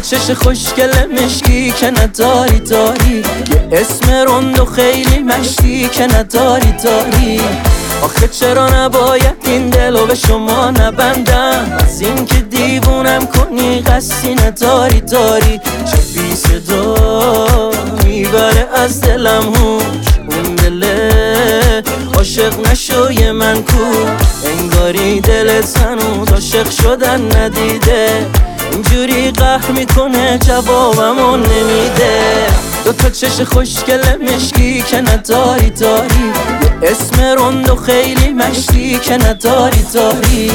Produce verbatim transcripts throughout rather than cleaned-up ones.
چش خوشگل مشکی که نداری داری، یه اسم رند و خیلی مشتی که نداری داری. آخه چرا نباید این دلو به شما نبندم؟ از این که دیوونم کنی قصدی نداری داری. چه بی صدا میبره از دلم هوش، اون دله عاشق نشوی من کو. انگاری دلت هنوز عاشق شدن ندیده، اینجوری قهر میکنه جوابمو نمیده. دو تا چش خوشگل مشکی که نداری داری، یه اسم رند و خیلی مشتی که نداری داری.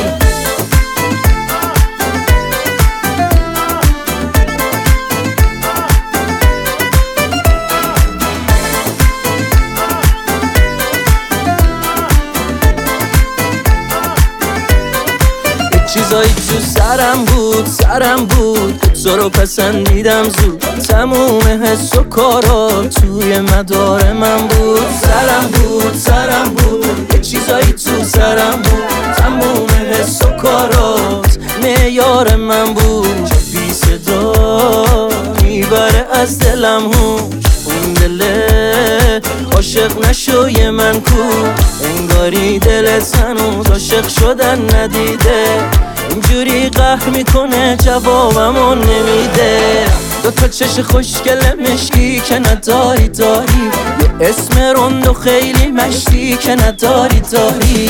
چیزایی تو سرم بود سرم بود، تو رو پسندیدم زود. تموم حس و کارا توی مدار من بود. سرم بود سرم بود، یه چیزایی تو سرم بود. تموم حس و کارات معیار من بود. چه بی صدا میبره از دلم هوش، اون دله عاشق نشوی من کو. انگاری دلت هنوز عاشق شدن ندیده، اینجوری قهر میکنه جوابمو نمیده. دو تا چش خوشگل مشکی که نداری داری، یه اسم رند و خیلی مشتی که نداری داری.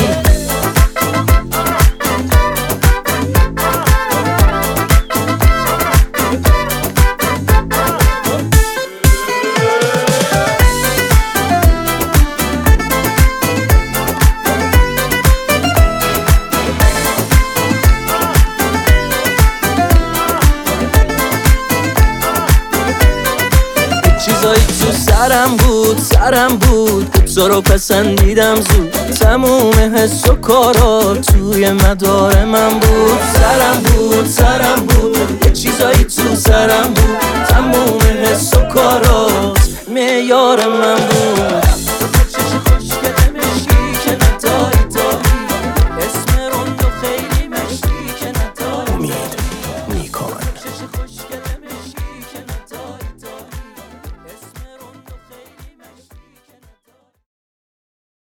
چیزایی تو سرم بود سرم بود، تو رو پسندیدم زود. تموم حس و کارا توی مدار من بود. سرم بود سرم